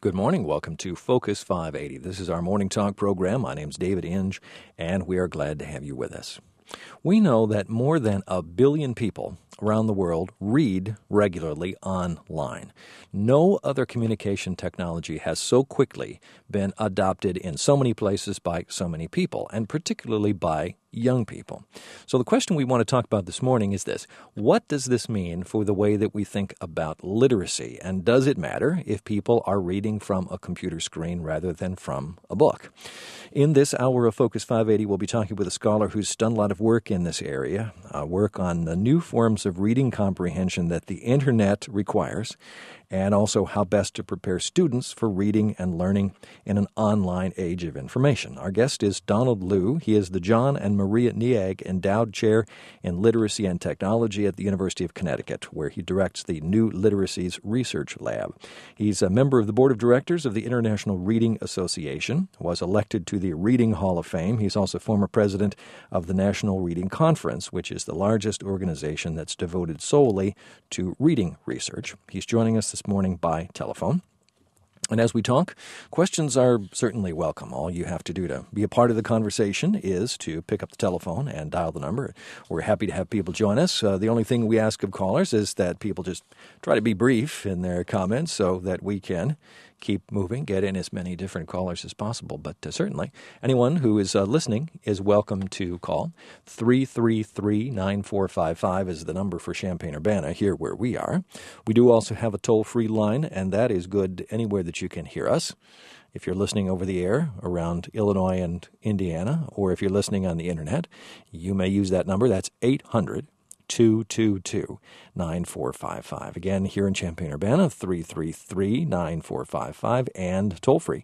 Good morning. Welcome to Focus 580. This is our morning talk program. My name's David Inge, and we are glad to have you with us. We know that more than 1 billion people around the world read regularly online. No other communication technology has so quickly been adopted in so many places by so many people, and particularly by young people. So the question we want to talk about this morning is this: what does this mean for the way that we think about literacy? And does it matter if people are reading from a computer screen rather than from a book? In this hour of Focus 580, we'll be talking with a scholar who's done a lot of work in this area, work on the new forms of reading comprehension that the Internet requires, and also how best to prepare students for reading and learning in an online age of information. Our guest is Donald Liu. He is the John and Maria Neag Endowed Chair in Literacy and Technology at the University of Connecticut, where he directs the New Literacies Research Lab. He's a member of the Board of Directors of the International Reading Association, was elected to the Reading Hall of Fame. He's also former president of the National Reading Conference, which is the largest organization that's devoted solely to reading research. He's joining us this morning by telephone. And as we talk, questions are certainly welcome. All you have to do to be a part of the conversation is to pick up the telephone and dial the number. We're happy to have people join us. The only thing we ask of callers is that people just try to be brief in their comments so that we can keep moving, get in as many different callers as possible. But certainly, anyone who is listening is welcome to call. 333-9455 is the number for Champaign-Urbana, here where we are. We do also have a toll-free line, and that is good anywhere that you can hear us. If you're listening over the air around Illinois and Indiana, or if you're listening on the Internet, you may use that number. That's 800-222-9455. Again, here in Champaign-Urbana, 333-9455, and toll-free,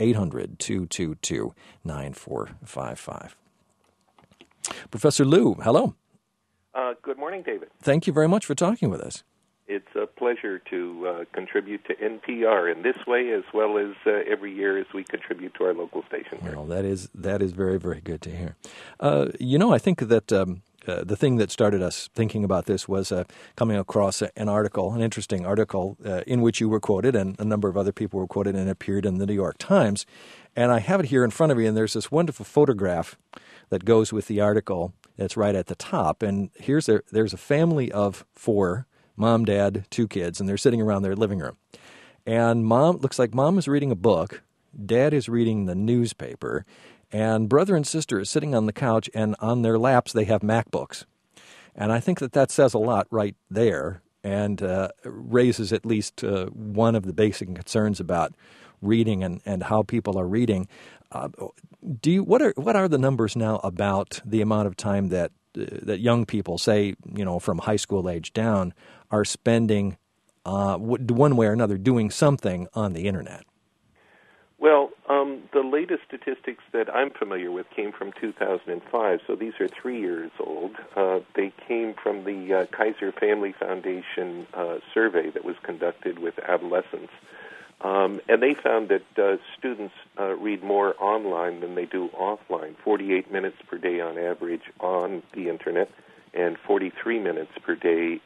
800-222-9455. Professor Liu, hello. Good morning, David. Thank you very much for talking with us. It's a pleasure to contribute to NPR in this way, as well as every year as we contribute to our local station here. Well, that is very, very good to hear. I think that the thing that started us thinking about this was coming across an interesting article in which you were quoted, and a number of other people were quoted, and it appeared in the New York Times. And I have it here in front of me, and there's this wonderful photograph that goes with the article. It's right at the top. And there's a family of 4, mom, dad, 2 kids, and they're sitting around their living room. And looks like mom is reading a book, dad is reading the newspaper, and brother and sister are sitting on the couch, and on their laps they have MacBooks. And I think that says a lot right there, and raises at least one of the basic concerns about reading and how people are reading. What are the numbers now about the amount of time that young people, say, from high school age down, are spending one way or another doing something on the Internet? Well, the latest statistics that I'm familiar with came from 2005, so these are 3 years old. They came from the Kaiser Family Foundation survey that was conducted with adolescents. And they found that students read more online than they do offline, 48 minutes per day on average on the Internet, and 43 minutes per day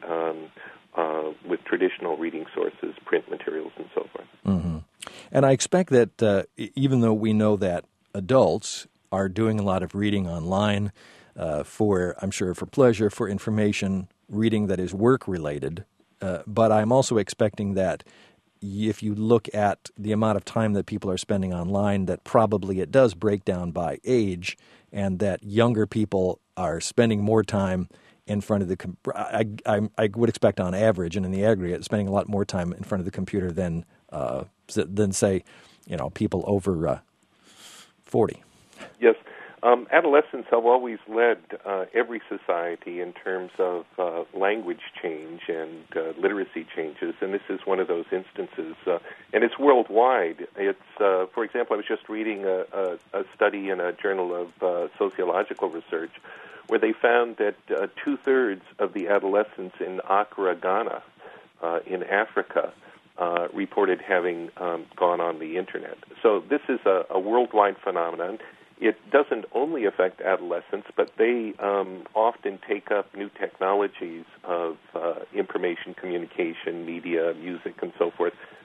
with traditional reading sources, print materials, and so forth. Mm-hmm. And I expect that even though we know that adults are doing a lot of reading online for pleasure, for information, reading that is work-related, but I'm also expecting that if you look at the amount of time that people are spending online, that probably it does break down by age, and that younger people are spending more time in front of the I would expect on average and in the aggregate spending a lot more time in front of the computer than say, people over 40. Yes. Adolescents have always led every society in terms of language change and literacy changes, and this is one of those instances. And it's worldwide. It's, for example, I was just reading a study in a journal of sociological research where they found that 2/3 of the adolescents in Accra, Ghana, in Africa, reported having gone on the Internet. So this is a worldwide phenomenon. It doesn't only affect adolescents, but they often take up new technologies of information communication, media, music, and so forth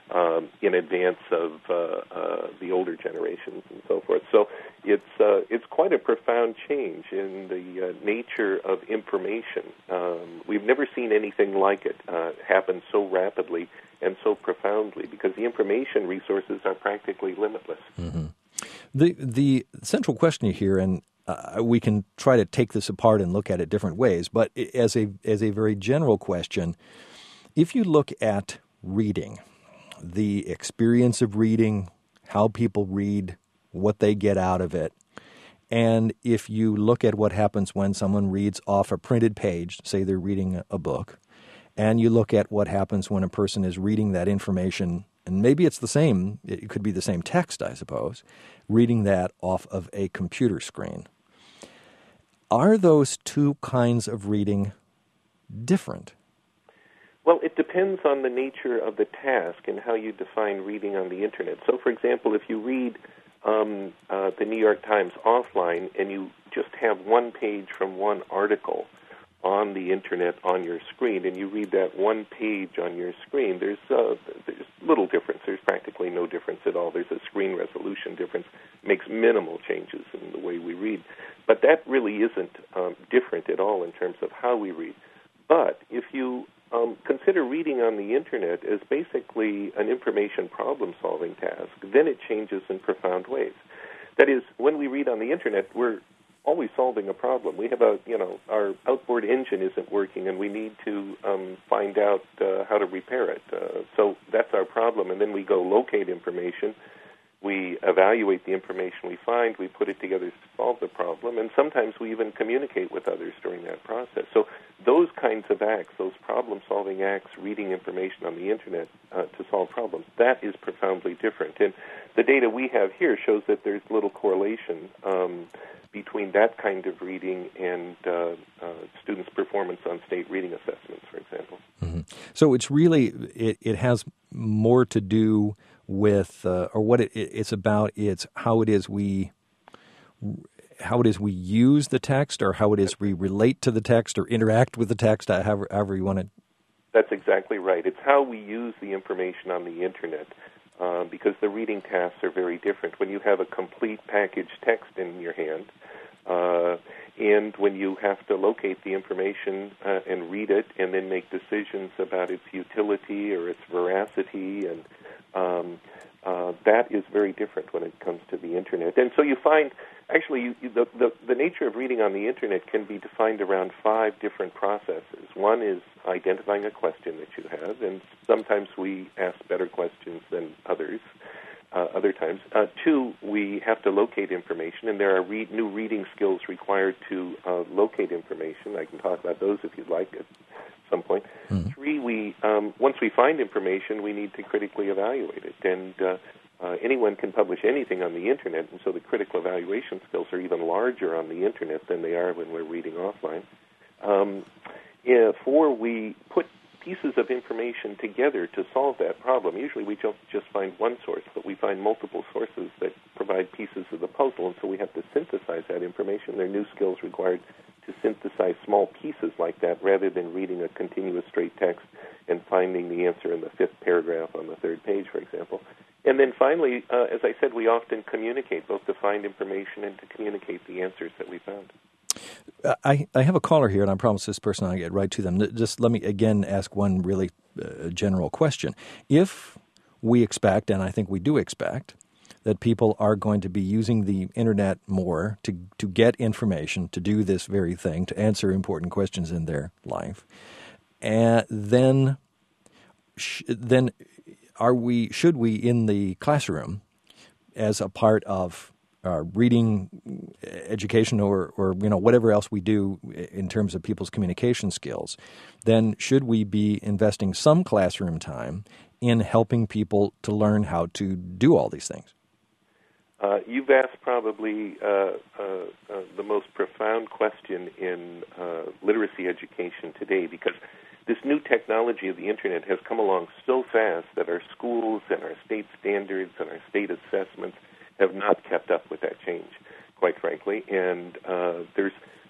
in advance of the older generations and so forth. So it's quite a profound change in the nature of information. We've never seen anything like it happen so rapidly and so profoundly, because the information resources are practically limitless. Mm-hmm. The central question here, and we can try to take this apart and look at it different ways, but as a very general question, if you look at reading, the experience of reading, how people read, what they get out of it, and if you look at what happens when someone reads off a printed page, say they're reading a book, and you look at what happens when a person is reading that information, and maybe it's the same, it could be the same text, I suppose, reading that off of a computer screen. Are those two kinds of reading different? Well, it depends on the nature of the task and how you define reading on the Internet. So, for example, if you read the New York Times offline and you just have one page from one article on the Internet on your screen, and you read that one page on your screen, there's little difference. There's practically no difference at all. There's a screen resolution difference. It makes minimal changes in the way we read. But that really isn't different at all in terms of how we read. But if you consider reading on the Internet as basically an information problem-solving task, then it changes in profound ways. That is, when we read on the Internet, we're always solving a problem. We have our outboard engine isn't working, and we need to find out how to repair it. So that's our problem, and then we go locate information. We evaluate the information we find, we put it together to solve the problem, and sometimes we even communicate with others during that process. So those kinds of acts, those problem-solving acts, reading information on the Internet to solve problems, that is profoundly different. And the data we have here shows that there's little correlation between that kind of reading and students' performance on state reading assessments, for example. Mm-hmm. So it's really, it has more to do with, or what it's about, it's how it is we use the text, or how it is we relate to the text or interact with the text, however you want to. That's exactly right. It's how we use the information on the Internet, because the reading tasks are very different. When you have a complete packaged text in your hand, and when you have to locate the information and read it and then make decisions about its utility or its veracity, and that is very different when it comes to the Internet. And so you find, actually, the nature of reading on the Internet can be defined around 5 different processes. One is identifying a question that you have, and sometimes we ask better questions than others. Other times. 2, we have to locate information, and there are new reading skills required to locate information. I can talk about those if you'd like at some point. Mm-hmm. 3, once we find information, we need to critically evaluate it. And anyone can publish anything on the Internet, and so the critical evaluation skills are even larger on the Internet than they are when we're reading offline. 4, we put pieces of information together to solve that problem. Usually we don't just find one source, but we find multiple sources that provide pieces of the puzzle, and so we have to synthesize that information. There are new skills required to synthesize small pieces like that rather than reading a continuous straight text and finding the answer in the 5th paragraph on the 3rd page, for example. And then finally, as I said, we often communicate, both to find information and to communicate the answers that we found. I have a caller here, and I promise this person I'll get right to them. Just let me again ask one really general question. If we expect, and I think we do expect, that people are going to be using the Internet more to get information, to do this very thing, to answer important questions in their life, and then should we in the classroom, as a part of reading education or whatever else we do in terms of people's communication skills, then should we be investing some classroom time in helping people to learn how to do all these things? You've asked probably the most profound question in literacy education today, because this new technology of the Internet has come along so fast that our schools and our state standards and our state assessments have not kept up with that change, quite frankly. And there's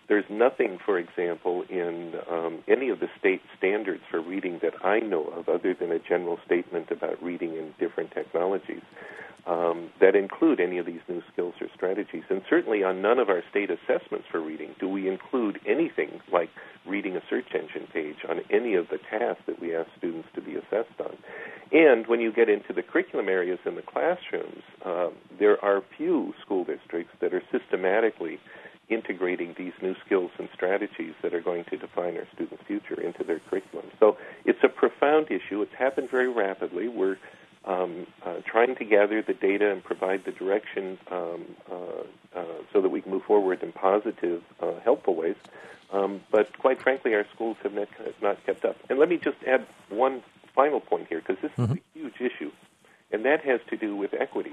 There's nothing, for example, in any of the state standards for reading that I know of, other than a general statement about reading in different technologies, that include any of these new skills or strategies. And certainly on none of our state assessments for reading do we include anything like reading a search engine page on any of the tasks that we ask students to be assessed on. And when you get into the curriculum areas in the classrooms, there are few school districts that are systematically integrating these new skills and strategies that are going to define our students' future into their curriculum. So it's a profound issue. It's happened very rapidly. We're trying to gather the data and provide the direction so that we can move forward in positive, helpful ways. But quite frankly, our schools have not kept up. And let me just add one final point here, because this is a huge issue, and that has to do with equity.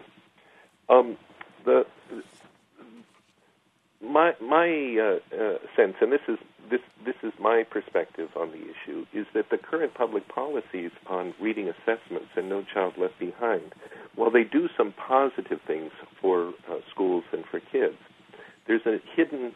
My sense, and this is my perspective on the issue, is that the current public policies on reading assessments and No Child Left Behind, while they do some positive things for schools and for kids, there's a hidden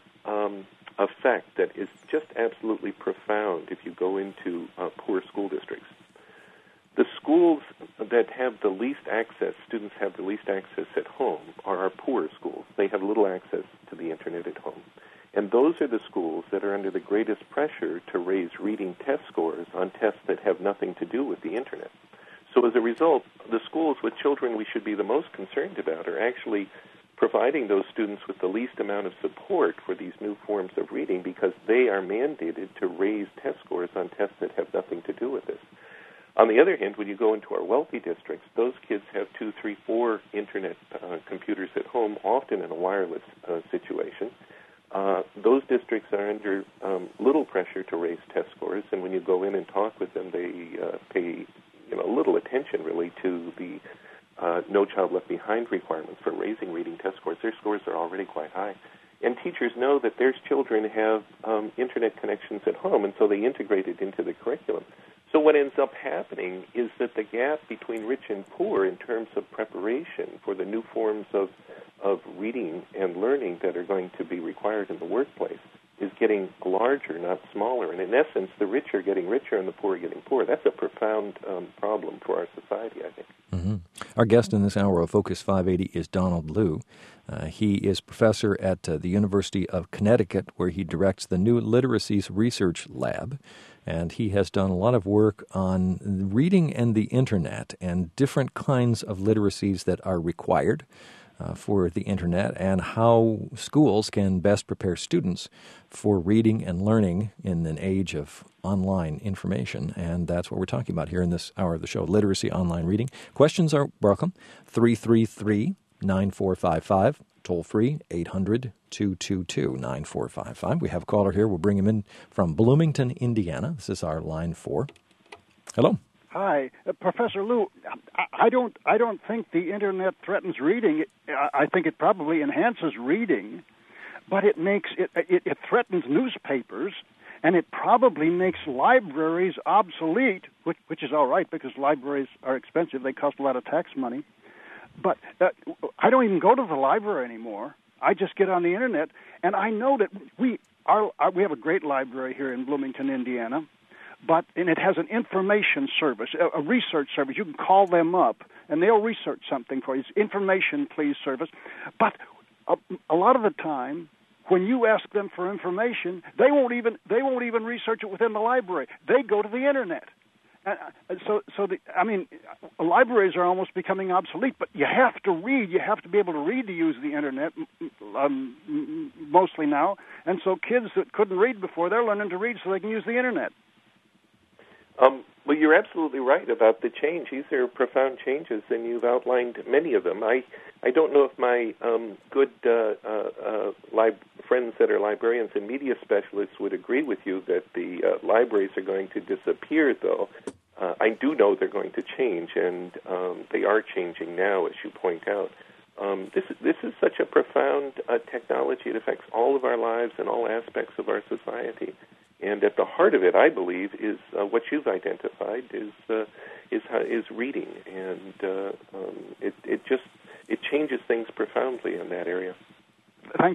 effect that is just absolutely profound if you go into poor school districts. The schools that have the least access, students have the least access at home, are our poor schools. They have little access to the Internet at home. And those are the schools that are under the greatest pressure to raise reading test scores on tests that have nothing to do with the Internet. So as a result, the schools with children we should be the most concerned about are actually providing those students with the least amount of support for these new forms of reading, because they are mandated to raise test scores on tests that have nothing to do with this. On the other hand, when you go into our wealthy districts, those kids have 2, 3, 4 Internet computers at home, often in a wireless situation. Those districts are under little pressure to raise test scores, and when you go in and talk with them, they pay little attention really to the No Child Left Behind requirements for raising reading test scores. Their scores are already quite high. And teachers know that their children have Internet connections at home, and so they integrate it into the curriculum. So what ends up happening is that the gap between rich and poor in terms of preparation for the new forms of reading and learning that are going to be required in the workplace is getting larger, not smaller. And in essence, the rich are getting richer and the poor are getting poorer. That's a profound problem for our society, I think. Mm-hmm. Our guest in this hour of Focus 580 is Donald Liu. He is professor at the University of Connecticut, where he directs the New Literacies Research Lab. And he has done a lot of work on reading and the Internet and different kinds of literacies that are required for the Internet, and how schools can best prepare students for reading and learning in an age of online information. And that's what we're talking about here in this hour of the show, Literacy Online Reading. Questions are welcome. 333-9455, toll free, 800-222-9455. We have a caller here. We'll bring him in from Bloomington, Indiana. This is our line 4. Hello. Hi, Professor Liu. I don't think the Internet threatens reading. I think it probably enhances reading, but it threatens newspapers, and it probably makes libraries obsolete, which is all right because libraries are expensive. They cost a lot of tax money. But I don't even go to the library anymore. I just get on the Internet, and I know that we have a great library here in Bloomington, Indiana. And it has an information service, a research service. You can call them up, and they'll research something for you. It's information, please, service. But a lot of the time, when you ask them for information, they won't even research it within the library. They go to the Internet. Libraries are almost becoming obsolete. But you have to read. You have to be able to read to use the Internet, mostly now. And so kids that couldn't read before, they're learning to read so they can use the Internet. Well, you're absolutely right about the change. These are profound changes, and you've outlined many of them. I don't know if my good friends that are librarians and media specialists would agree with you that the libraries are going to disappear, though. I do know they're going to change, and they are changing now, as you point out. This is such a profound technology. It affects all of our lives and all aspects of our society. And at the heart of it, I believe, is what you've identified is reading, and it changes things profoundly in that area. Thank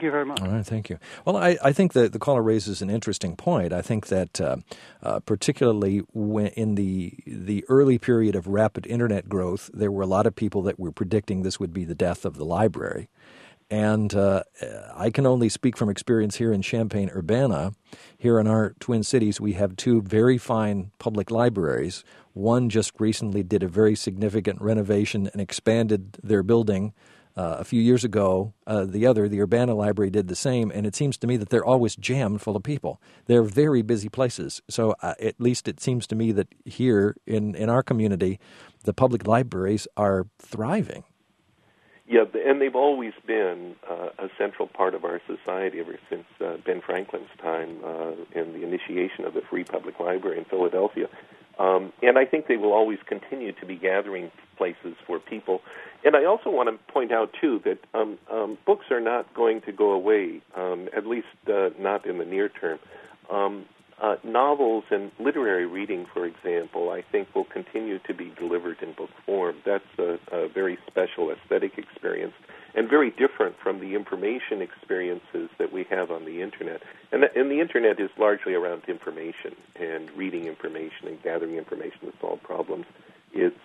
you very much. All right, thank you. Well, I think that the caller raises an interesting point. I think that particularly when in the early period of rapid Internet growth, there were a lot of people that were predicting this would be the death of the library. And I can only speak from experience here in Champaign-Urbana. Here in our Twin Cities, we have two very fine public libraries. One just recently did a very significant renovation and expanded their building a few years ago. The other, the Urbana Library, did the same, and it seems to me that they're always jammed full of people. They're very busy places. So at least it seems to me that here in our community, the public libraries are thriving. Yeah, and they've always been a central part of our society ever since Ben Franklin's time and the initiation of the Free Public Library in Philadelphia. And I think they will always continue to be gathering places for people. And I also want to point out, too, that books are not going to go away, at least not in the near term. Novels and literary reading, for example, I think will continue to be delivered in book form. That's a very special aesthetic experience and very different from the information experiences that we have on the Internet. And the Internet is largely around information and reading information and gathering information to solve problems. It's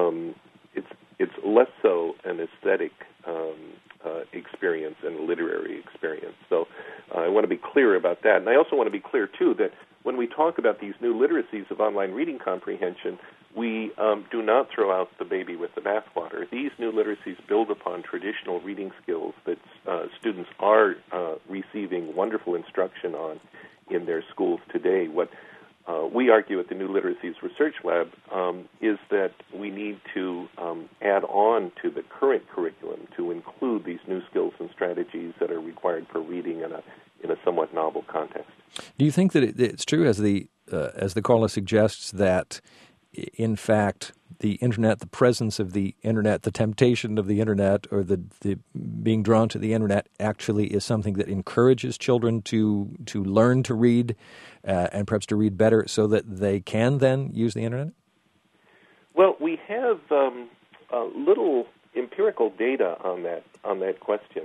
less so an aesthetic experience and a literary experience. So I want to be clear about that. And I also want to be clear, too, that when we talk about these new literacies of online reading comprehension, we do not throw out the baby with the bathwater. These new literacies build upon traditional reading skills that students are receiving wonderful instruction on in their schools today. What we argue at the New Literacies Research Lab is that we need to add on to the current curriculum to include these new skills and strategies that are required for reading in a somewhat novel context. Do you think that it's true, as the caller suggests, that in fact the Internet, the presence of the Internet, the temptation of the Internet, or the being drawn to the Internet actually is something that encourages children to learn to read and perhaps to read better so that they can then use the Internet? Well, we have little empirical data on that question.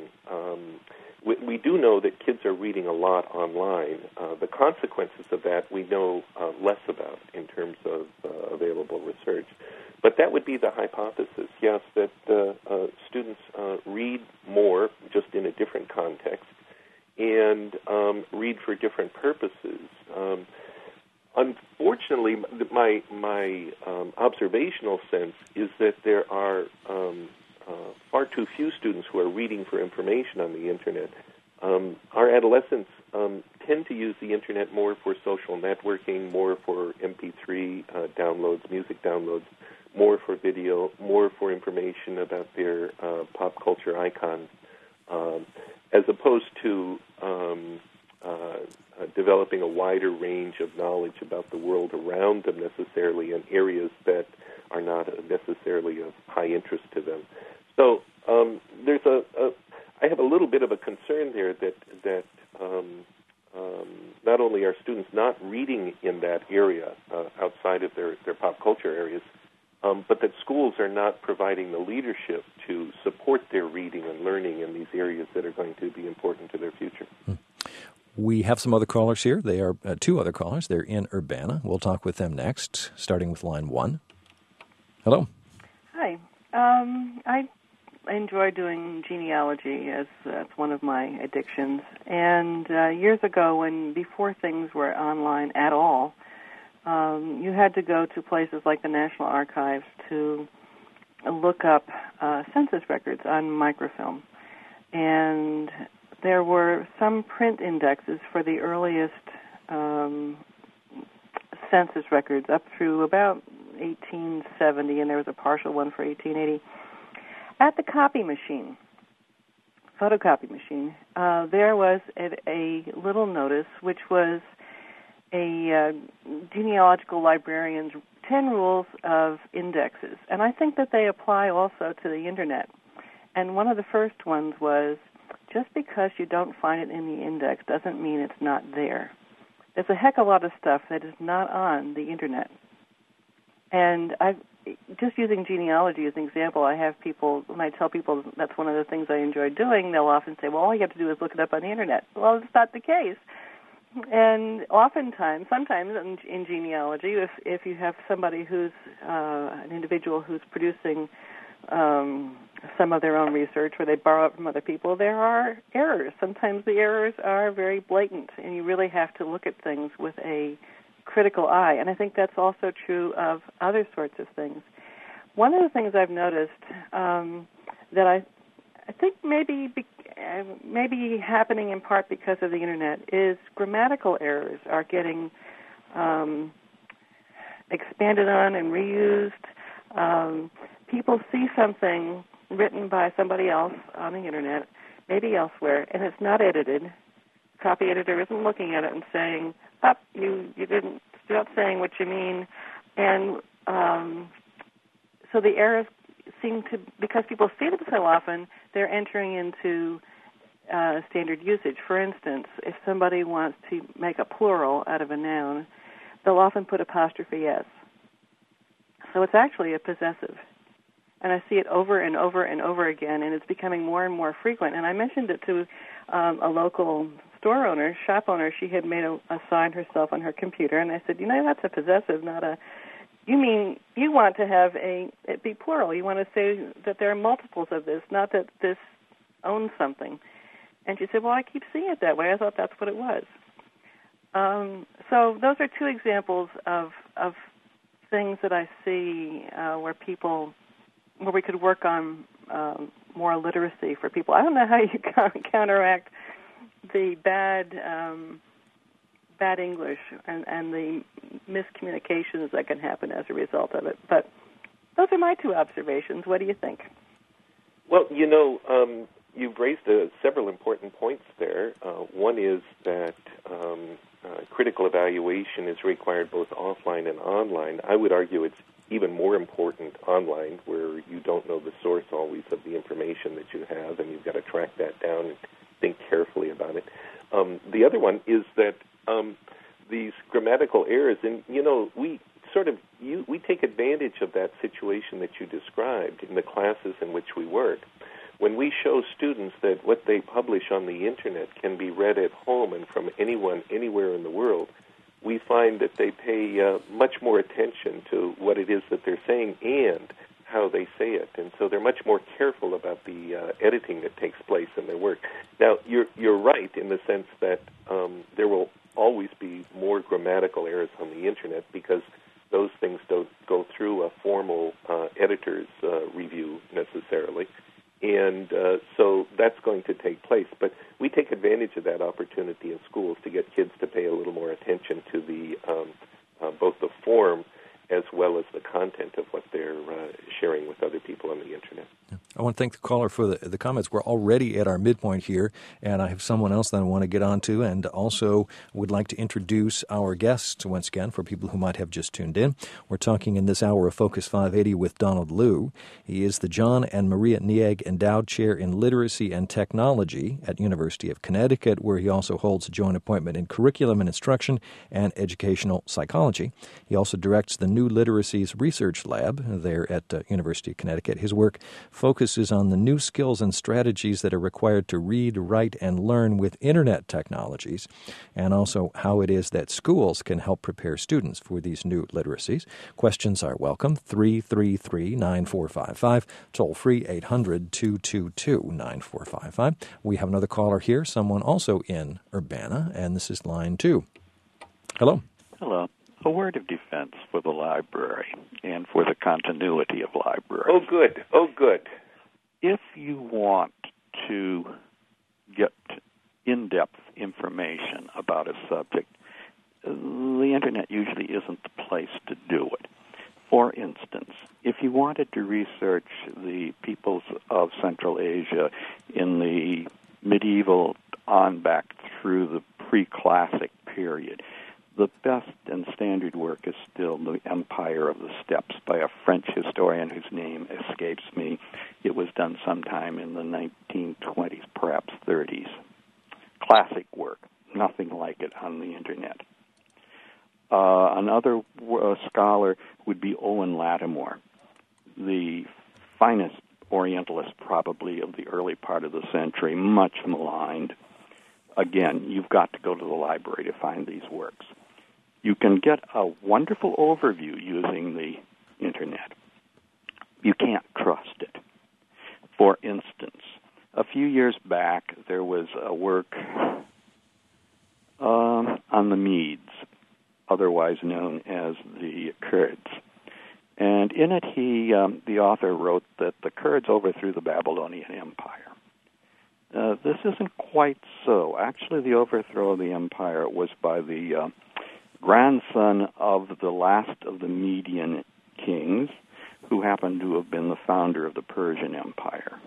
We do know that kids are reading a lot online. The consequences of that we know less about in terms of available research. But that would be the hypothesis, yes, that students read more, just in a different context, and read for different purposes. Unfortunately, my observational sense is that there are far too few students who are reading for information on the Internet. Our adolescents tend to use the Internet more for social networking, more for MP3 downloads, music downloads, more for video, more for information about their pop culture icons, as opposed to developing a wider range of knowledge about the world around them necessarily in areas that are not necessarily of high interest to them. So there's I have a little bit of a concern there that not only are students not reading in that area outside of their pop culture areas, but that schools are not providing the leadership to support their reading and learning in these areas that are going to be important to their future. We have some other callers here. They are two other callers. They're in Urbana. We'll talk with them next, starting with line 1. Hello. Hi. I enjoy doing genealogy as that's one of my addictions. And years ago, before things were online at all, you had to go to places like the National Archives to look up census records on microfilm. And there were some print indexes for the earliest census records up through about 1870, and there was a partial one for 1880. At the copy machine, photocopy machine, there was a little notice which was a genealogical librarian's 10 rules of indexes. And I think that they apply also to the Internet. And one of the first ones was, just because you don't find it in the index doesn't mean it's not there. There's a heck of a lot of stuff that is not on the Internet. And just using genealogy as an example, I have people, when I tell people that's one of the things I enjoy doing, they'll often say, well, all you have to do is look it up on the Internet. Well, it's not the case. And oftentimes, sometimes in genealogy, if you have somebody who's an individual who's producing some of their own research where they borrow it from other people, there are errors. Sometimes the errors are very blatant, and you really have to look at things with a critical eye. And I think that's also true of other sorts of things. One of the things I've noticed that I think maybe happening in part because of the Internet is grammatical errors are getting expanded on and reused. People see something written by somebody else on the Internet, maybe elsewhere, and it's not edited. The copy editor isn't looking at it and saying, you didn't, stop saying what you mean. And so the errors seem to, because people see them so often, they're entering into standard usage. For instance, if somebody wants to make a plural out of a noun, they'll often put apostrophe S. So it's actually a possessive. And I see it over and over and over again, and it's becoming more and more frequent. And I mentioned it to a local store owner, shop owner. She had made a sign herself on her computer, and I said, that's a possessive, not a... You mean you want to have it be plural. You want to say that there are multiples of this, not that this owns something. And she said, well, I keep seeing it that way. I thought that's what it was. So those are two examples of things that I see where we could work on more literacy for people. I don't know how you counteract the bad English and the miscommunications that can happen as a result of it. But those are my two observations. What do you think? Well, you've raised several important points there. One is that critical evaluation is required both offline and online. I would argue it's even more important online, where you don't know the source always of the information that you have, and you've got to track that down and think carefully about it. The other one is that these grammatical errors, and we take advantage of that situation that you described in the classes in which we work. When we show students that what they publish on the Internet can be read at home and from anyone, anywhere in the world, we find that they pay much more attention to what it is that they're saying and how they say it. And so they're much more careful about the editing that takes place in their work. Now, you're right in the sense that there will always be more grammatical errors on the Internet because those things don't go through a formal editor's review necessarily. And so that's going to take place. But we take advantage of that opportunity in schools to get kids to pay a little more attention to the both the form as well as the content of what they're sharing with other people on the Internet. I want to thank the caller for the comments. We're already at our midpoint here, and I have someone else that I want to get on to, and also would like to introduce our guests once again for people who might have just tuned in. We're talking in this hour of Focus 580 with Donald Liu. He is the John and Maria Niag Endowed Chair in Literacy and Technology at University of Connecticut, where he also holds a joint appointment in Curriculum and Instruction and Educational Psychology. He also directs the New Literacies Research Lab there at University of Connecticut. His work focuses on the new skills and strategies that are required to read, write, and learn with Internet technologies, and also how it is that schools can help prepare students for these new literacies. Questions are welcome. 333-9455, toll-free 800-222-9455. We have another caller here, someone also in Urbana, and this is line 2. Hello. Hello. A word of defense for the library and for the continuity of libraries. Oh, good. Oh, good. If you want to get in-depth information about a subject, the Internet usually isn't the place to do it. For instance, if you wanted to research the peoples of Central Asia in the medieval on back through the pre-classic period, the best and standard work is still The Empire of the Steppes by a French historian whose name escapes me. It was done sometime in the 1920s, perhaps 30s. Classic work, nothing like it on the Internet. Another scholar would be Owen Lattimore, the finest Orientalist probably of the early part of the century, much maligned. Again, you've got to go to the library to find these works. You can get a wonderful overview using the Internet. You can't trust it. For instance, a few years back, there was a work on the Medes, otherwise known as the Kurds. And in it, the author wrote that the Kurds overthrew the Babylonian Empire. This isn't quite so. Actually, the overthrow of the empire was by the grandson of the last of the Median kings, who happened to have been the founder of the Persian Empire.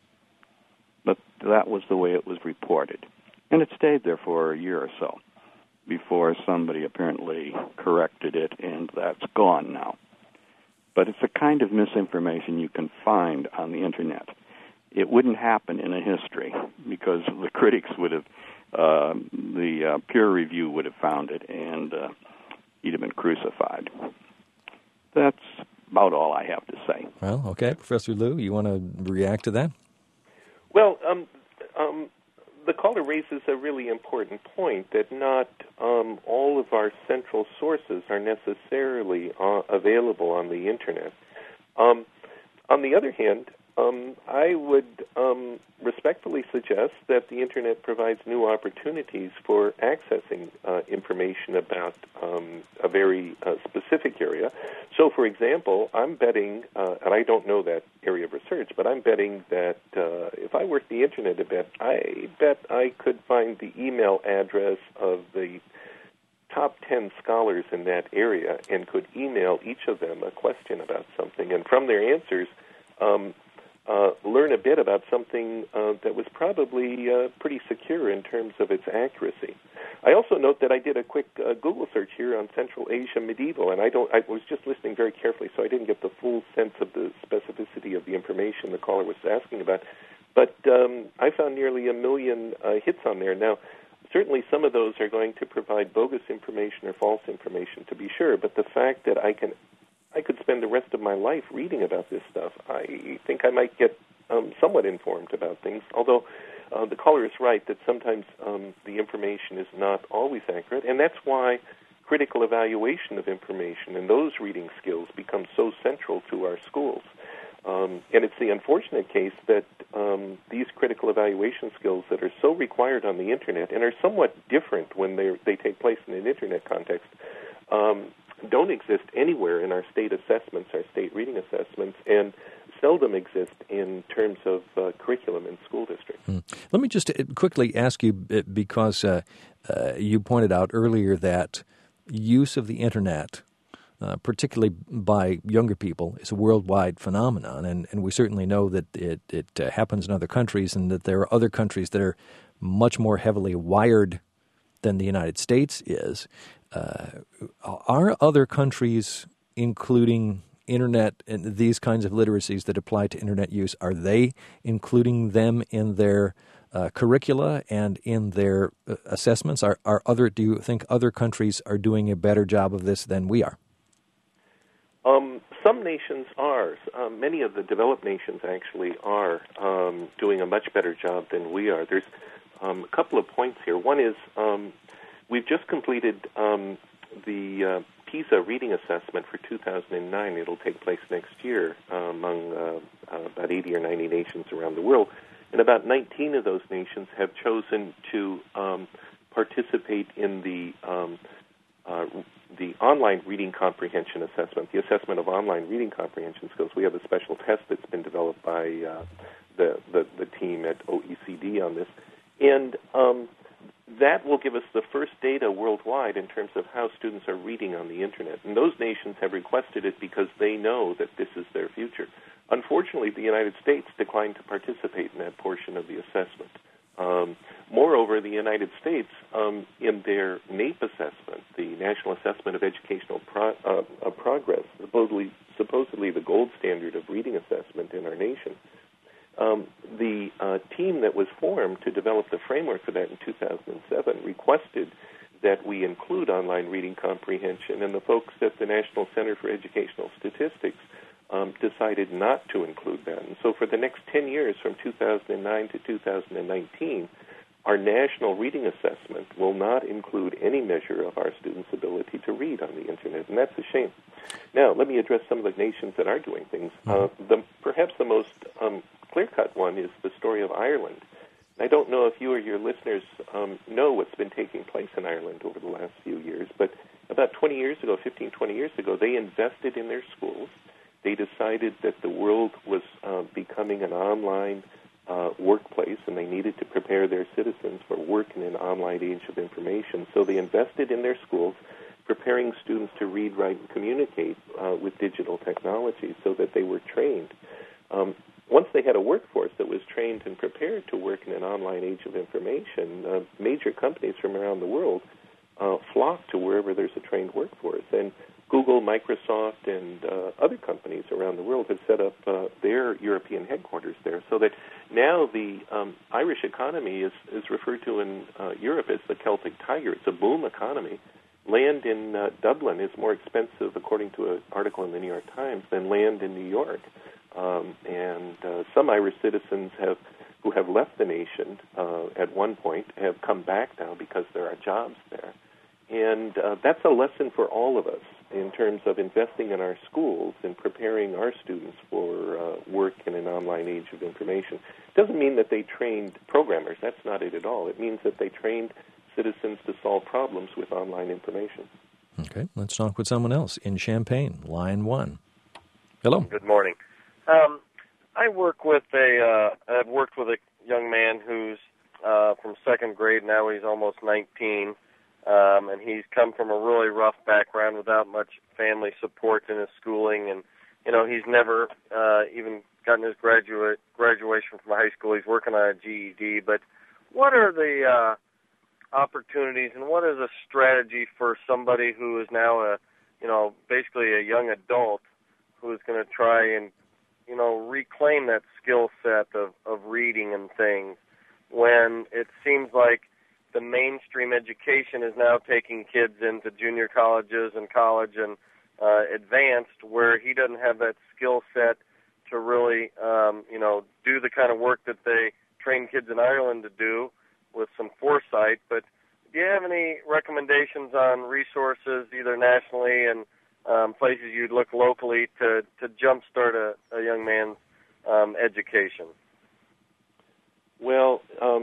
But that was the way it was reported. And it stayed there for a year or so before somebody apparently corrected it, and that's gone now. But it's a kind of misinformation you can find on the Internet. It wouldn't happen in a history because the critics would have, the peer review would have found it, and he'd have been crucified. That's about all I have to say. Well, okay. Professor Liu, you want to react to that? Well, the caller raises a really important point that not all of our central sources are necessarily available on the Internet. On the other hand, I would respectfully suggest that the Internet provides new opportunities for accessing information about a very specific area. So, for example, I'm betting, and I don't know that area of research, but I'm betting that if I worked the Internet a bit, I bet I could find the email address of the top 10 scholars in that area and could email each of them a question about something. And from their answers, learn a bit about something that was probably pretty secure in terms of its accuracy. I also note that I did a quick Google search here on Central Asia medieval, and I was just listening very carefully, so I didn't get the full sense of the specificity of the information the caller was asking about. But I found nearly 1 million hits on there. Now, certainly some of those are going to provide bogus information or false information, to be sure, but the fact that I could spend the rest of my life reading about this stuff, I think I might get somewhat informed about things, although the caller is right that sometimes the information is not always accurate, and that's why critical evaluation of information and those reading skills become so central to our schools. And it's the unfortunate case that these critical evaluation skills that are so required on the Internet and are somewhat different when they take place in an Internet context don't exist anywhere in our state assessments, our state reading assessments, and seldom exist in terms of curriculum in school districts. Let me just quickly ask you, because you pointed out earlier that use of the Internet, particularly by younger people, is a worldwide phenomenon, and we certainly know that it happens in other countries, and that there are other countries that are much more heavily wired than the United States is. Are other countries, including Internet and these kinds of literacies that apply to Internet use, are they including them in their curricula and in their assessments? Do you think other countries are doing a better job of this than we are? Some nations are. Many of the developed nations actually are doing a much better job than we are. There's a couple of points here. One is we've just completed the PISA reading assessment for 2009. It'll take place next year among about 80 or 90 nations around the world. And about 19 of those nations have chosen to participate in the online reading comprehension assessment, the assessment of online reading comprehension skills. We have a special test that's been developed by the team at OECD on this. And that will give us the first data worldwide in terms of how students are reading on the Internet. And those nations have requested it because they know that this is their future. Unfortunately, the United States declined to participate in that portion of the assessment. Moreover, the United States, in their NAEP assessment, the National Assessment of Educational Progress, supposedly the gold standard of reading assessment in our nation, the team that was formed to develop the framework for that in 2007 requested that we include online reading comprehension, and the folks at the National Center for Educational Statistics decided not to include that. And so for the next 10 years, from 2009 to 2019, our national reading assessment will not include any measure of our students' ability to read on the Internet, and that's a shame. Now, let me address some of the nations that are doing things. Perhaps the most clear-cut one is the story of Ireland. I don't know if you or your listeners know what's been taking place in Ireland over the last few years, but about 20 years ago, 15, 20 years ago, they invested in their schools. They decided that the world was becoming an online workplace, and they needed to prepare their citizens for work in an online age of information. So they invested in their schools, preparing students to read, write, and communicate with digital technology so that they were trained. Once they had a workforce that was trained and prepared to work in an online age of information, major companies from around the world flock to wherever there's a trained workforce. And Google, Microsoft, and other companies around the world have set up their European headquarters there, so that now the Irish economy is referred to in Europe as the Celtic Tiger. It's a boom economy. Land in Dublin is more expensive, according to an article in the New York Times, than land in New York. And some Irish citizens who have left the nation at one point have come back now because there are jobs there. And that's a lesson for all of us in terms of investing in our schools and preparing our students for work in an online age of information. It doesn't mean that they trained programmers. That's not it at all. It means that they trained citizens to solve problems with online information. Okay, let's talk with someone else in Champaign, line 1. Hello. Good morning. I've worked with a young man who's from second grade. Now he's almost 19. And he's come from a really rough background without much family support in his schooling, and he's never even gotten his graduation from high school. He's working on a GED. But what are the opportunities, and what is a strategy for somebody who is now basically a young adult who is going to try and reclaim that skill set of reading and things, when it seems like the mainstream education is now taking kids into junior colleges and college and advanced, where he doesn't have that skill set to really, do the kind of work that they train kids in Ireland to do with some foresight. But do you have any recommendations on resources, either nationally and places you'd look locally to jumpstart a young man's education? Well,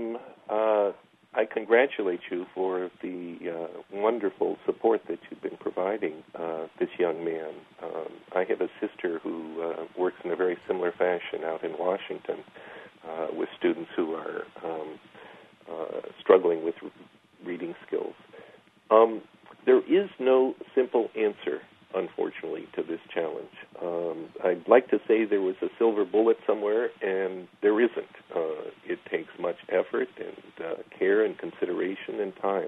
I congratulate you for the wonderful support that you've been providing this young man. I have a sister who works in a very similar fashion out in Washington with students who are struggling with reading skills. There is no simple answer, unfortunately, to this challenge. I'd like to say there was a silver bullet somewhere, and there isn't. It takes much effort and care and consideration and time.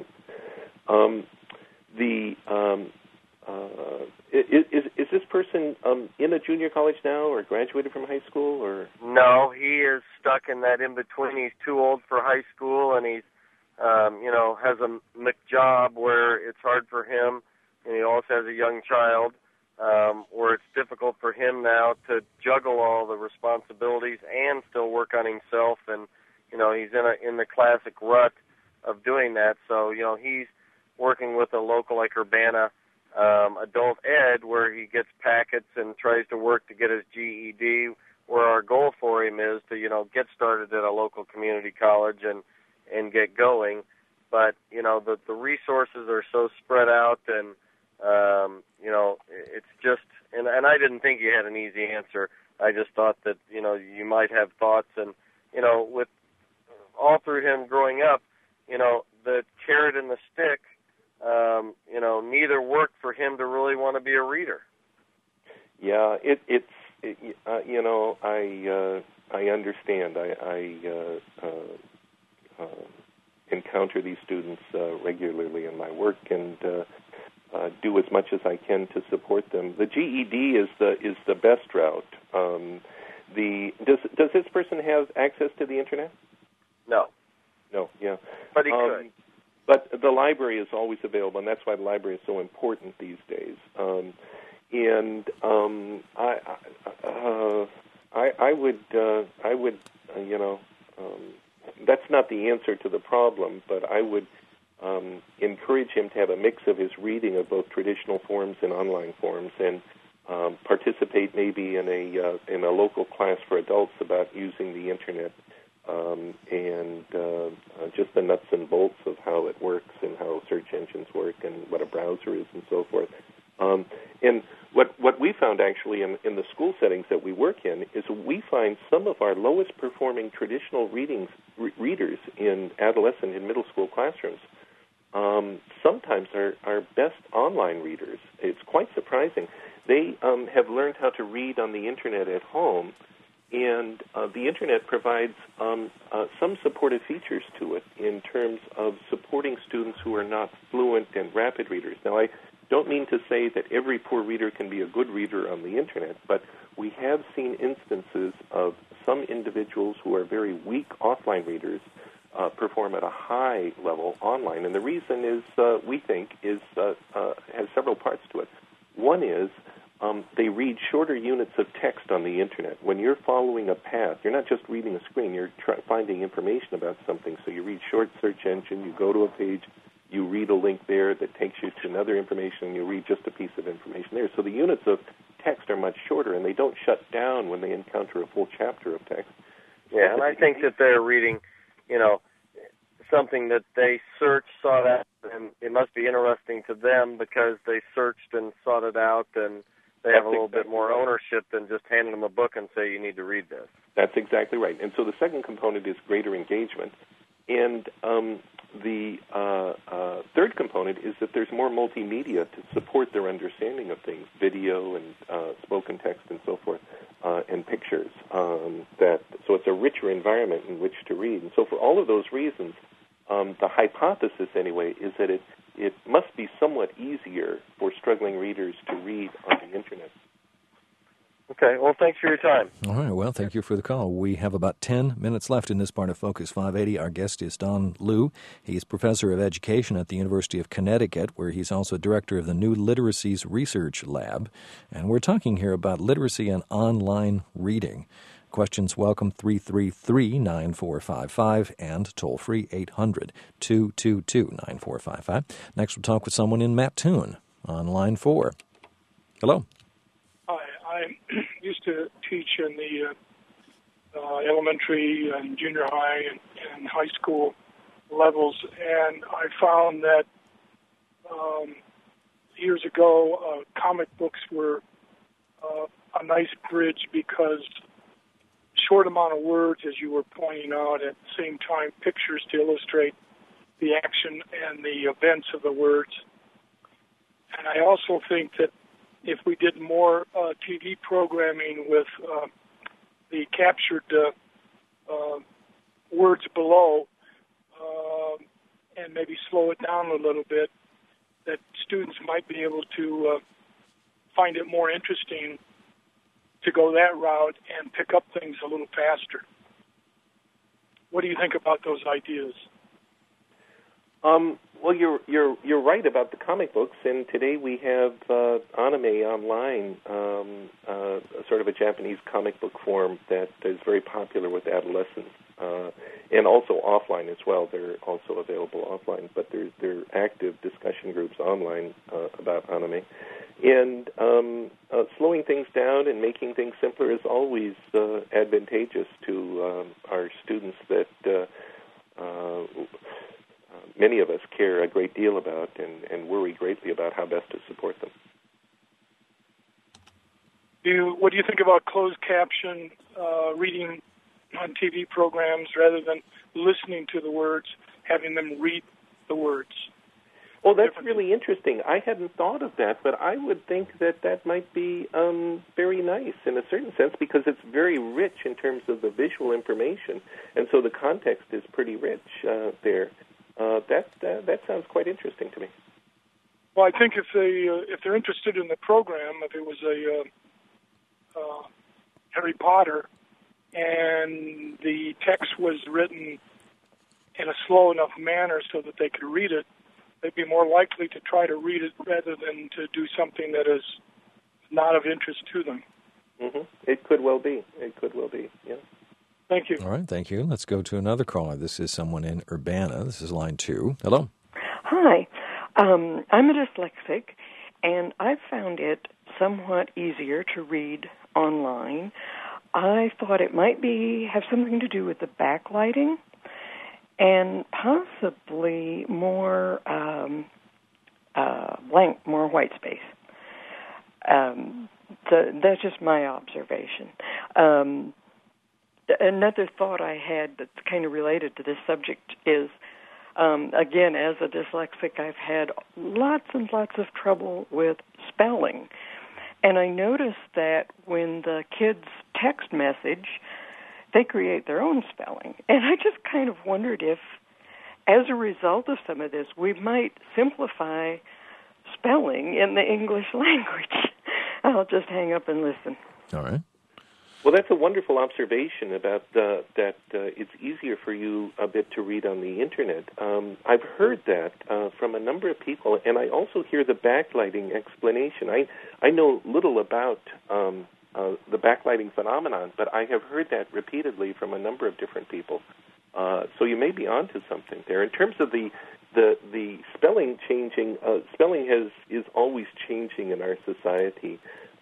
Is this person in a junior college now, or graduated from high school, or? No, he is stuck in that in between. He's too old for high school, and he's has a McJob where it's hard for him, and he also has a young child, where it's difficult for him now to juggle all the responsibilities and still work on himself, and he's in the classic rut of doing that. So he's working with a local like Urbana adult ed, where he gets packets and tries to work to get his GED. Where our goal for him is to get started at a local community college and get going. But the resources are so spread out, and it's just, and I didn't think you had an easy answer. I just thought that, you might have thoughts, and, with all through him growing up, the carrot and the stick, neither worked for him to really want to be a reader. Yeah, I understand. I encounter these students regularly in my work, and do as much as I can to support them. The GED is the best route. Does this person have access to the internet? No. No. Yeah. But he could. But the library is always available, and that's why the library is so important these days. And I would that's not the answer to the problem, but I would encourage him to have a mix of his reading of both traditional forms and online forms, and participate maybe in a local class for adults about using the internet, and just the nuts and bolts of how it works and how search engines work and what a browser is and so forth. And what we found actually in the school settings that we work in is we find some of our lowest performing traditional readers in adolescent and middle school classrooms sometimes are best online readers. It's quite surprising. They have learned how to read on the internet at home, and the internet provides some supportive features to it in terms of supporting students who are not fluent and rapid readers. Now, I don't mean to say that every poor reader can be a good reader on the internet, but we have seen instances of some individuals who are very weak offline readers perform at a high level online. And the reason is, we think, has several parts to it. One is they read shorter units of text on the internet. When you're following a path, you're not just reading a screen, you're finding information about something. So you read short search engine, you go to a page, you read a link there that takes you to another information, and you read just a piece of information there. So the units of text are much shorter, and they don't shut down when they encounter a full chapter of text. Yeah, and I think that they're reading, something that they searched, sought out, and it must be interesting to them because they searched and sought it out, and they have a little bit more ownership than just handing them a book and say, you need to read this. That's exactly right. And so the second component is greater engagement. And the third component is that there's more multimedia to support their understanding of things, video and spoken text and so forth, and pictures. So it's a richer environment in which to read. And so for all of those reasons, the hypothesis, anyway, is that it must be somewhat easier for struggling readers to read on the internet. Okay, well, thanks for your time. All right, well, thank you for the call. We have about 10 minutes left in this part of Focus 580. Our guest is Don Liu. He's professor of education at the University of Connecticut, where he's also director of the New Literacies Research Lab. And we're talking here about literacy and online reading. Questions welcome, 333-9455, and toll-free 800-222-9455. Next, we'll talk with someone in Mattoon on line 4. Hello. I used to teach in the elementary and junior high and high school levels, and I found that years ago comic books were a nice bridge because short amount of words, as you were pointing out, at the same time pictures to illustrate the action and the events of the words. And I also think that if we did more TV programming with the captured words below and maybe slow it down a little bit, that students might be able to find it more interesting to go that route and pick up things a little faster. What do you think about those ideas? Well, you're right about the comic books, and today we have anime online, sort of a Japanese comic book form that is very popular with adolescents, and also offline as well. They're also available offline, but there are active discussion groups online about anime. And slowing things down and making things simpler is always advantageous to our students that many of us care a great deal about and worry greatly about how best to support them. What do you think about closed caption reading on TV programs rather than listening to the words, having them read the words? Well, that's really interesting. I hadn't thought of that, but I would think that might be very nice in a certain sense because it's very rich in terms of the visual information, and so the context is pretty rich there. That sounds quite interesting to me. Well, I think if they're interested in the program, if it was a Harry Potter and the text was written in a slow enough manner so that they could read it, they'd be more likely to try to read it rather than to do something that is not of interest to them. Mm-hmm. It could well be. Yeah. Thank you. All right, thank you. Let's go to another caller. This is someone in Urbana. This is line 2. Hello. Hi. I'm a dyslexic, and I've found it somewhat easier to read online. I thought it might have something to do with the backlighting and possibly more more white space. That's just my observation. Another thought I had that's kind of related to this subject is, again, as a dyslexic, I've had lots and lots of trouble with spelling. And I noticed that when the kids text message, they create their own spelling. And I just kind of wondered if, as a result of some of this, we might simplify spelling in the English language. I'll just hang up and listen. All right. Well, that's a wonderful observation about that it's easier for you a bit to read on the Internet. I've heard that from a number of people, and I also hear the backlighting explanation. I know little about the backlighting phenomenon, but I have heard that repeatedly from a number of different people. So you may be onto something there. In terms of the spelling changing, spelling is always changing in our society.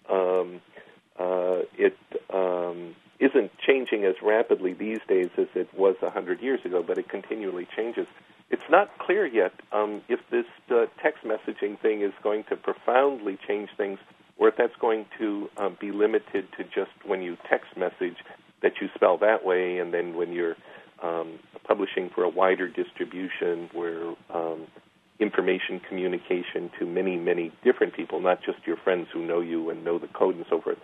It isn't changing as rapidly these days as it was 100 years ago, but it continually changes. It's not clear yet if this text messaging thing is going to profoundly change things, or if that's going to be limited to just when you text message that you spell that way, and then when you're publishing for a wider distribution where information communication to many, many different people, not just your friends who know you and know the code and so forth,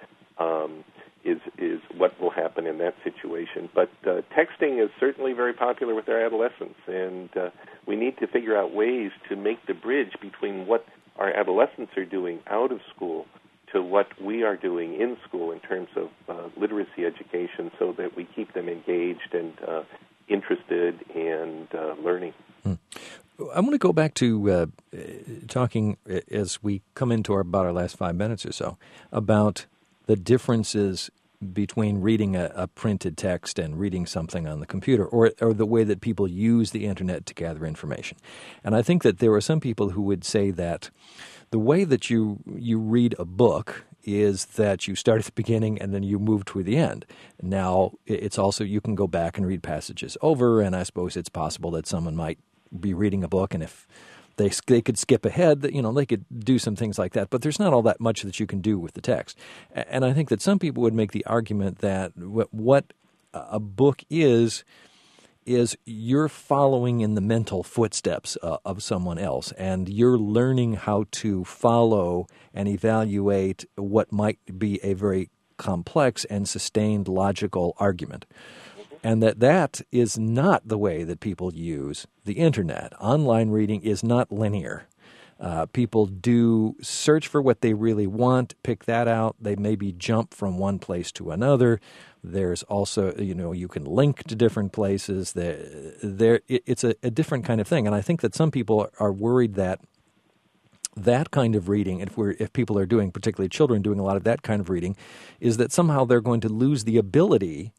is what will happen in that situation. But texting is certainly very popular with our adolescents, and we need to figure out ways to make the bridge between what our adolescents are doing out of school to what we are doing in school in terms of literacy education, so that we keep them engaged and interested and learning. I want to go back to talking as we come into about our last 5 minutes or so about the differences between reading a printed text and reading something on the computer, or the way that people use the Internet to gather information. And I think that there are some people who would say that the way that you read a book is that you start at the beginning and then you move to the end. Now, it's also, you can go back and read passages over, and I suppose it's possible that someone might be reading a book, and if they could skip ahead, they could do some things like that. But there's not all that much that you can do with the text. And I think that some people would make the argument that what a book is you're following in the mental footsteps of someone else, and you're learning how to follow and evaluate what might be a very complex and sustained logical argument. And that is not the way that people use the Internet. Online reading is not linear. People do search for what they really want, pick that out. They maybe jump from one place to another. There's also, you can link to different places. It's a different kind of thing. And I think that some people are worried that kind of reading, if people are doing, particularly children doing a lot of that kind of reading, is that somehow they're going to lose the ability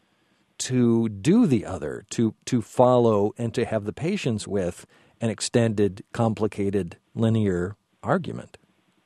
to do the other, to follow and to have the patience with an extended, complicated, linear argument.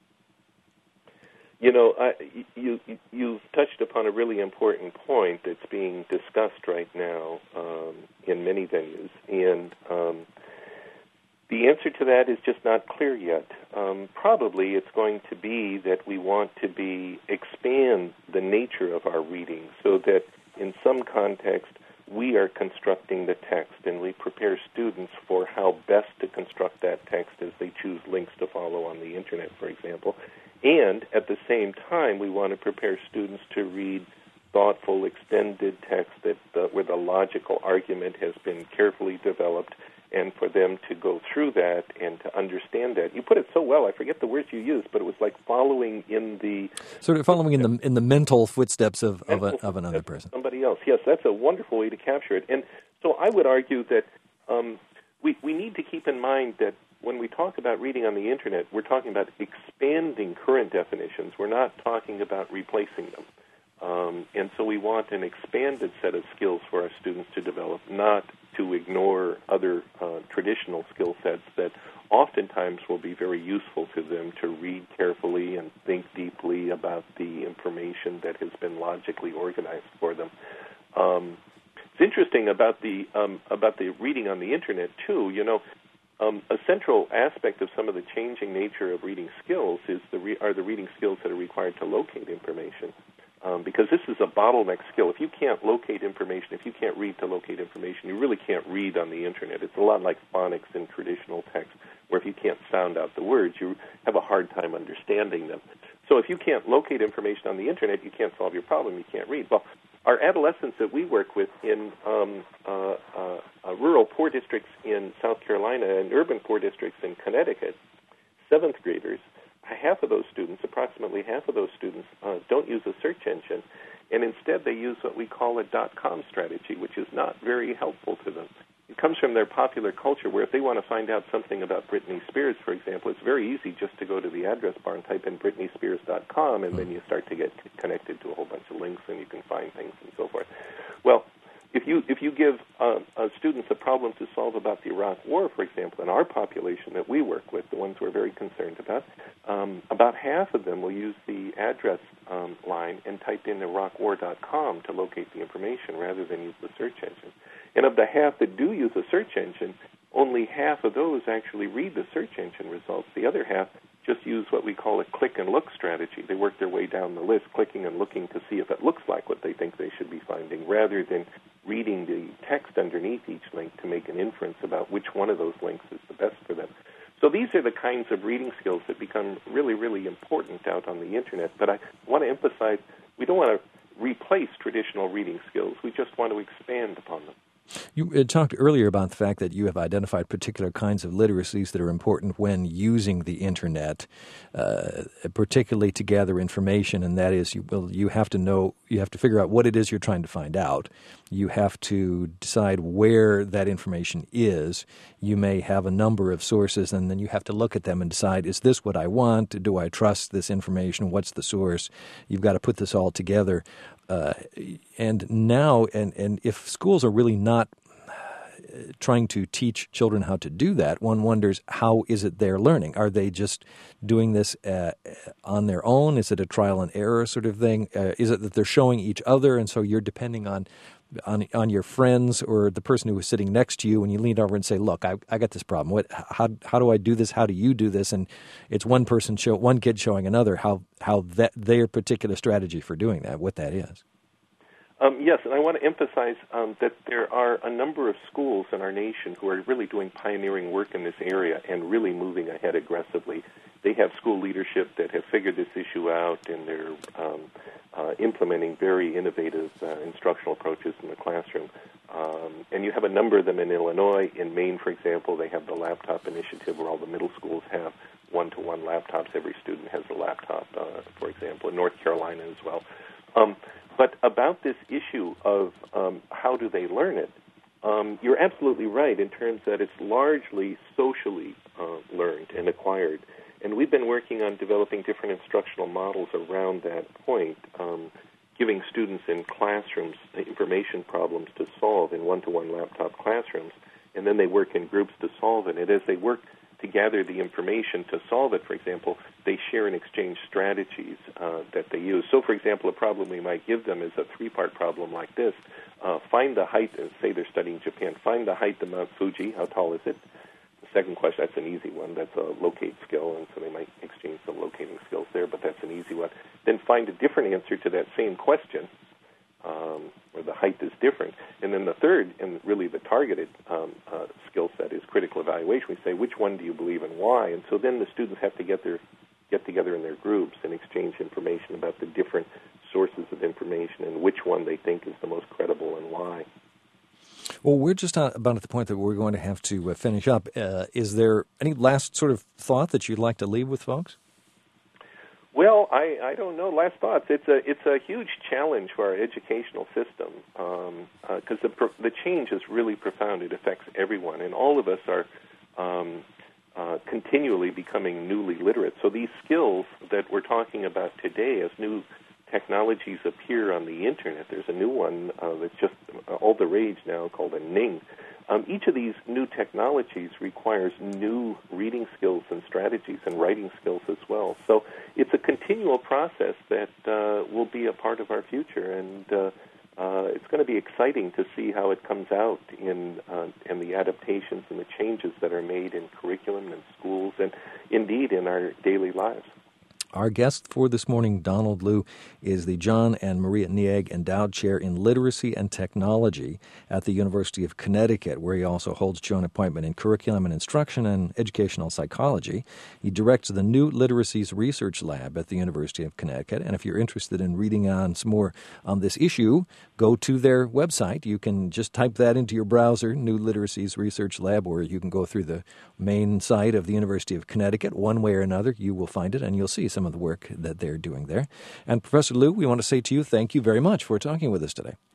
You've touched upon a really important point that's being discussed right now in many venues, and the answer to that is just not clear yet. Probably it's going to be that we want to expand the nature of our reading so that in some context, we are constructing the text, and we prepare students for how best to construct that text as they choose links to follow on the Internet, for example. And at the same time, we want to prepare students to read thoughtful, extended text where the logical argument has been carefully developed, and for them to go through that and to understand that. You put it so well, I forget the words you used, but it was like following in the... Sort of following in the mental footsteps of another person. Somebody else. Yes, that's a wonderful way to capture it. And so I would argue that we need to keep in mind that when we talk about reading on the Internet, we're talking about expanding current definitions. We're not talking about replacing them. And so we want an expanded set of skills for our students to develop, not to ignore other traditional skill sets that oftentimes will be very useful to them to read carefully and think deeply about the information that has been logically organized for them. It's interesting about the reading on the Internet too. You know, a central aspect of some of the changing nature of reading skills are the reading skills that are required to locate information. Because this is a bottleneck skill. If you can't locate information, if you can't read to locate information, you really can't read on the Internet. It's a lot like phonics in traditional text, where if you can't sound out the words, you have a hard time understanding them. So if you can't locate information on the Internet, you can't solve your problem, you can't read. Well, our adolescents that we work with in rural poor districts in South Carolina and urban poor districts in Connecticut, 7th graders, approximately half of those students don't use a search engine, and instead they use what we call a .com strategy, which is not very helpful to them. It comes from their popular culture, where if they want to find out something about Britney Spears, for example, it's very easy just to go to the address bar and type in BritneySpears.com, and then you start to get connected to a whole bunch of links, and you can find things and so forth. Well, if you give students a problem to solve about the Iraq War, for example, in our population that we work with, the ones we're very concerned about half of them will use the address line and type in IraqWar.com to locate the information rather than use the search engine. And of the half that do use a search engine, only half of those actually read the search engine results. The other half just use what we call a click-and-look strategy. They work their way down the list, clicking and looking to see if it looks like what they think they should be finding, rather than reading the text underneath each link to make an inference about which one of those links is the best for them. So these are the kinds of reading skills that become really, really important out on the Internet. But I want to emphasize, we don't want to replace traditional reading skills. We just want to expand upon them. You talked earlier about the fact that you have identified particular kinds of literacies that are important when using the Internet, particularly to gather information, and that is you have to figure out what it is you're trying to find out. You have to decide where that information is. You may have a number of sources, and then you have to look at them and decide, is this what I want? Do I trust this information? What's the source? You've got to put this all together. And now, and if schools are really not trying to teach children how to do that, one wonders, how is it they're learning? Are they just doing this on their own? Is it a trial and error sort of thing? Is it that they're showing each other, and so you're depending on your friends or the person who is sitting next to you when you lean over and say, look, I got this problem. How do I do this? How do you do this? And it's one kid showing another how that their particular strategy for doing that, what that is. Yes, and I want to emphasize that there are a number of schools in our nation who are really doing pioneering work in this area and really moving ahead aggressively. They have school leadership that have figured this issue out, and they're implementing very innovative instructional approaches in the classroom. And you have a number of them in Illinois. In Maine, for example, they have the laptop initiative where all the middle schools have one-to-one laptops. Every student has a laptop, for example, in North Carolina as well. But about this issue of how do they learn it, you're absolutely right in terms that it's largely socially learned and acquired. And we've been working on developing different instructional models around that point, giving students in classrooms information problems to solve in one-to-one laptop classrooms, and then they work in groups to solve it. And as they work to gather the information to solve it, for example, they share and exchange strategies that they use. So, for example, a problem we might give them is a 3-part problem like this. Find the height, say they're studying Japan, find the height of Mount Fuji, how tall is it? The second question, that's an easy one, that's a locate skill, and so they might exchange some locating skills there, but that's an easy one. Then find a different answer to that same question, where the height is different. And then the third, and really the targeted skill set, is critical evaluation. We say, which one do you believe and why? And so then the students have to get together in their groups and exchange information about the different sources of information and which one they think is the most credible and why. Well, we're just about at the point that we're going to have to finish up. Is there any last sort of thought that you'd like to leave with folks? Well, I don't know. Last thoughts. It's a huge challenge for our educational system because the change is really profound. It affects everyone, and all of us are continually becoming newly literate. So these skills that we're talking about today, as new technologies appear on the Internet, there's a new one that's just all the rage now called a Ning. Each of these new technologies requires new reading skills and strategies and writing skills as well. So it's a continual process that will be a part of our future, and it's going to be exciting to see how it comes out in the adaptations and the changes that are made in curriculum and schools and indeed in our daily lives. Our guest for this morning, Donald Liu, is the John and Maria Niag Endowed Chair in Literacy and Technology at the University of Connecticut, where he also holds joint appointment in Curriculum and Instruction and Educational Psychology. He directs the New Literacies Research Lab at the University of Connecticut. And if you're interested in reading on some more on this issue, go to their website. You can just type that into your browser, New Literacies Research Lab, or you can go through the main site of the University of Connecticut. One way or another, you will find it, and you'll see some of the work that they're doing there. And Professor Liu, we want to say to you, thank you very much for talking with us today.